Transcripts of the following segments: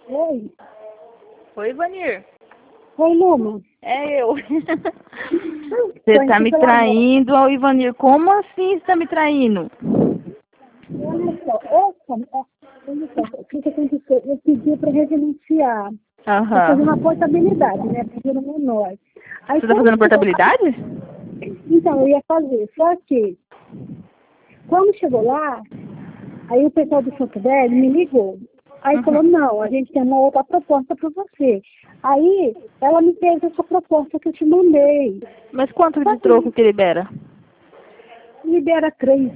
Oi. Oi, Vanir. Oi, Luma. É eu. Tô Você tá aqui me pela rua. traindo, ô Ivanir. Como assim você tá me traindo? Olha só, olha só, o que aconteceu? Eu pedi para referenciar, para fazer Aham. uma portabilidade, né? Para o menor. Aí Você tá quando fazendo chegou lá, portabilidade? então eu ia fazer, só que quando chegou lá, aí o pessoal do Santo Velho me ligou. Aí falou, Uhum. não, a gente tem uma outra proposta para você. Aí ela me fez essa proposta que eu te mandei. Mas quanto Só de troco que que libera? libera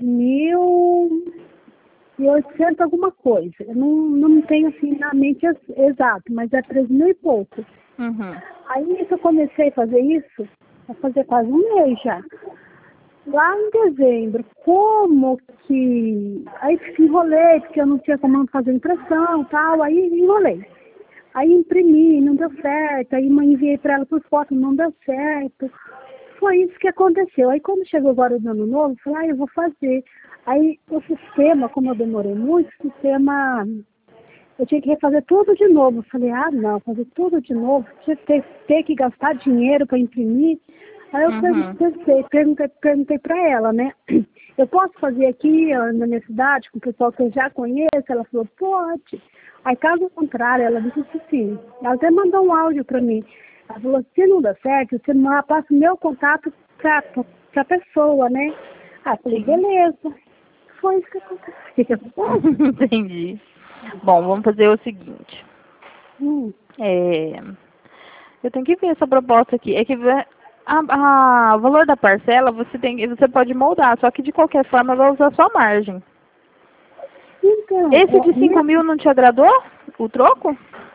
3.800 alguma coisa. Eu não tenho assim na mente exato, mas é 3.000 e pouco. Uhum. Aí que eu comecei a fazer isso, vai fazer quase um mês já. Lá em dezembro, como que... Aí enrolei, porque eu não tinha como fazer impressão e tal, aí enrolei. Aí imprimi, não deu certo, aí enviei para ela por foto, não deu certo. Foi isso que aconteceu. Aí quando chegou agora o ano novo, eu falei, eu vou fazer. Aí o sistema, como eu demorei muito, o sistema, eu tinha que refazer tudo de novo. Eu falei, não, fazer tudo de novo, tinha que ter que gastar dinheiro para imprimir. Aí eu Uhum. perguntei para ela, né? Eu posso fazer aqui ó, na minha cidade, com o pessoal que eu já conheço? Ela falou, pode. Aí, caso contrário, ela disse sim. Ela até mandou um áudio para mim. Ela falou, se não der certo, você passa o meu contato para a pessoa, né? Ah, eu falei, Sim. beleza. Foi isso que aconteceu. Entendi. Bom, vamos fazer o seguinte. Hum, É, eu tenho que ver essa proposta aqui. É que o valor da parcela você pode moldar, só que de qualquer forma vai usar sua margem. Então, Esse de 5.000 não te agradou? O troco?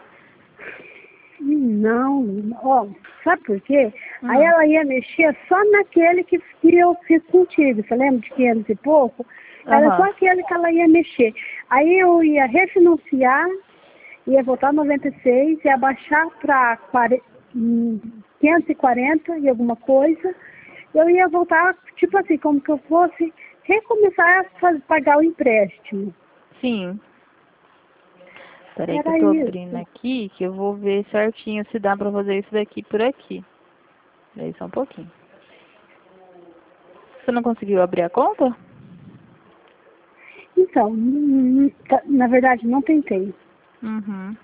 não, ó, sabe por quê? Aí Hum. ela ia mexer só naquele que eu fiz contigo, você lembra de 500 e pouco? Era só Aham. aquele que ela ia mexer. Aí eu ia refinanciar, ia voltar 96, ia baixar para 540 e alguma coisa. Eu ia voltar, tipo assim, como que eu fosse recomeçar a pagar o empréstimo. Sim. Peraí que eu Era tô abrindo isso. aqui, que eu vou ver certinho se dá pra fazer isso daqui por aqui. Peraí só um pouquinho. Você não conseguiu abrir a conta? Então, na verdade, não tentei. Uhum.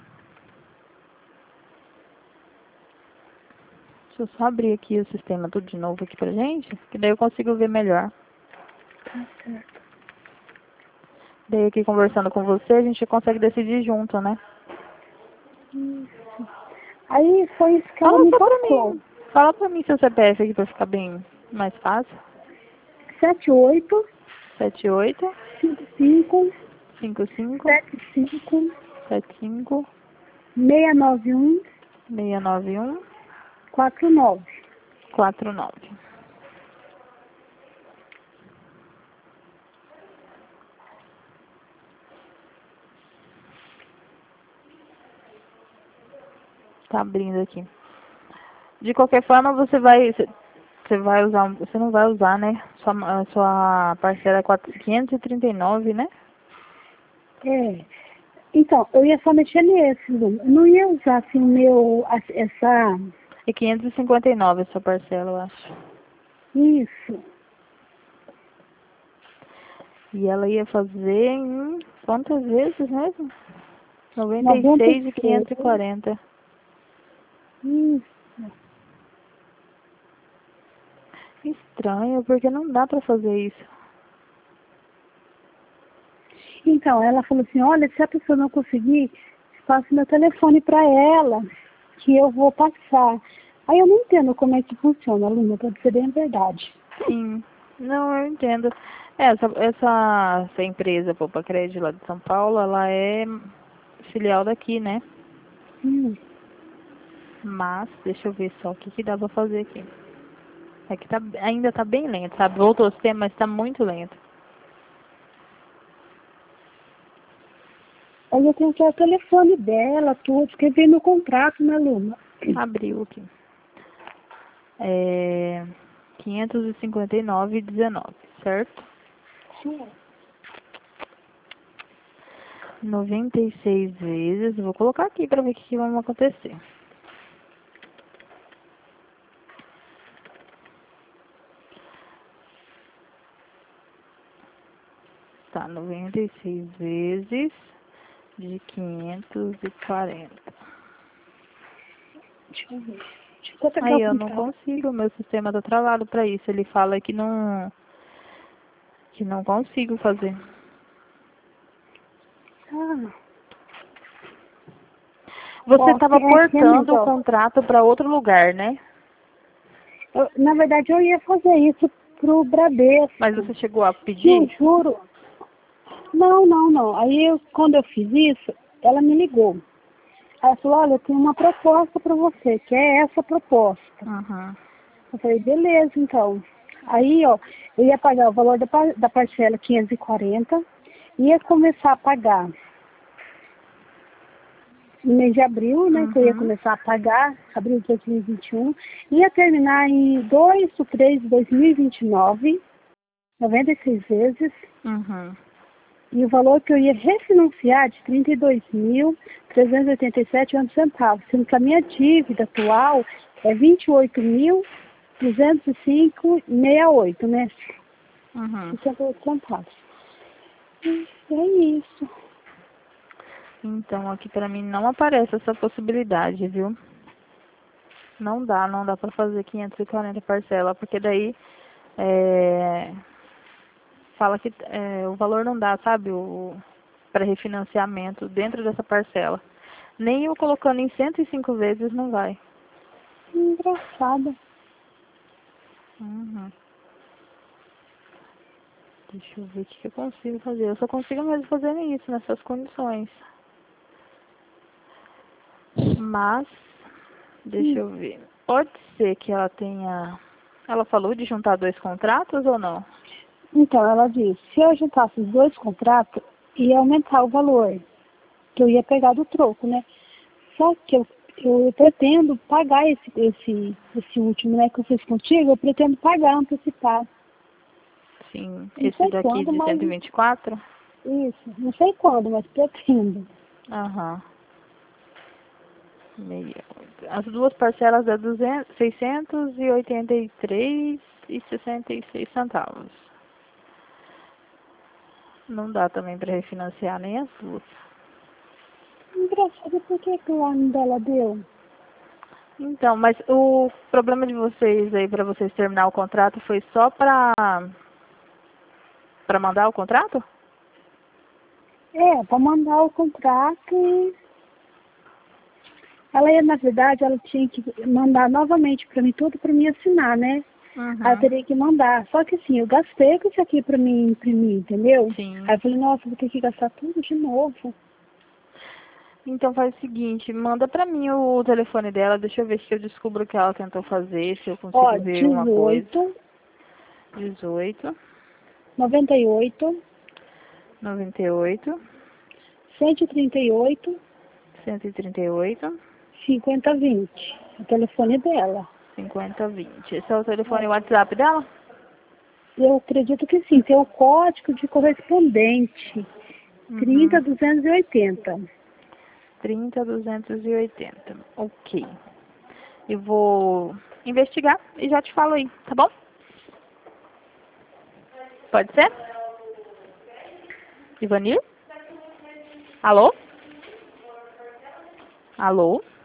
Deixa eu só abrir aqui o sistema tudo de novo aqui pra gente, que daí eu consigo ver melhor. Tá certo. Daí aqui conversando com você, a gente consegue decidir junto, né? Isso. Aí foi isso que ela Fala me só pra passou. mim. Fala pra mim seu CPF aqui pra ficar bem mais fácil. 78 78 55 55 75 75 691 691 49. 49. Tá abrindo aqui. De qualquer forma, você vai usar, você não vai usar, né? A sua parcela é 539, né? É. Então, eu ia só mexer nesse, Lu. Eu não ia usar assim o meu, essa, E 559 a sua parcela, eu acho. isso, E ela ia fazer em quantas vezes mesmo? 96 e 96, 540. isso. Estranho, porque não dá pra fazer isso. Então, ela falou assim, olha, se a pessoa não conseguir, passa meu telefone para ela, que eu vou passar. Aí eu não entendo como é que funciona, Luna, para dizer bem a verdade. Sim. Não, eu entendo. Essa empresa, Poupa Crédito lá de São Paulo, ela é filial daqui, né? Hum. Mas, deixa eu ver só o que dá pra fazer aqui. É que ainda tá bem lento, sabe? Voltou o sistema, mas tá muito lento. Aí eu tenho que ter o telefone dela, tudo, porque vem no contrato, né, Luna? Abriu aqui. É 559,19, certo? Sim. 96 vezes. Vou colocar aqui para ver o que vai acontecer. Tá, 96 vezes de 540. Deixa eu ver. Deixa eu pegar Aí o eu não contrato. consigo, meu sistema tá travado para isso. Ele fala que não consigo fazer. Ah, Você ó, estava aqui, portando amiga, o ó. contrato para outro lugar, né? Na verdade, eu ia fazer isso pro Mas Bradesco. você chegou a Que eu pedir? juro. Não, não, não. Aí, quando eu fiz isso, ela me ligou. Ela falou, olha, eu tenho uma proposta para você, que é essa proposta. Uhum. Eu falei, beleza, então. Aí, ó, eu ia pagar o valor da parcela 540, ia começar a pagar no mês de abril, né, que eu ia Uhum. começar a pagar, abril de 2021, ia terminar em 2 de 3 de 2029, 96 vezes, Uhum. e o valor que eu ia refinanciar de 32.387,11 centavos, sendo que a minha dívida atual é 28.205,68, né? Uhum. 68 centavos. E é isso. Então, aqui para mim não aparece essa possibilidade, viu? Não dá para fazer 540 parcela, porque daí fala que o valor não dá, sabe? Para refinanciamento dentro dessa parcela. Nem eu colocando em 105 vezes não vai. Engraçado. Uhum. Deixa eu ver o que eu consigo fazer. Eu só consigo mesmo fazer isso, nessas condições. Mas, deixa Hum. eu ver. Pode ser que ela tenha... Ela falou de juntar dois contratos ou não? Então, ela disse, se eu juntasse os dois contratos, ia aumentar o valor que eu ia pegar do troco, né? Só que eu pretendo pagar esse último, né, que eu fiz contigo, eu pretendo pagar antecipado. Sim, Não esse sei daqui quando, de mas 124? isso. Não sei quando, mas pretendo. Aham. Meio. As duas parcelas é 683,66 centavos. Não dá também para refinanciar nem as duas. Engraçado, por que o ano dela deu? Então, mas o problema de vocês aí para vocês terminar o contrato foi só para mandar o contrato? É, para mandar o contrato e ela ia, na verdade, ela tinha que mandar novamente para mim, tudo para mim assinar, né? Aí eu Uhum. teria que mandar. Só que assim, eu gastei com isso aqui para mim imprimir, entendeu? Sim. Aí eu falei, nossa, vou ter que gastar tudo de novo. Então faz o seguinte, manda pra mim o telefone dela, deixa eu ver se eu descubro o que ela tentou fazer, se eu Ó, consigo ver alguma coisa. 18, 18, 98, 98, 138, 138, 5020. O telefone dela. 5020. Esse é o telefone É. WhatsApp dela? Eu acredito que sim, tem o código de correspondente. Uhum. 30.280. 30.280. Ok. Eu vou investigar e já te falo aí, tá bom? Pode ser? Ivanir? Alô? Alô?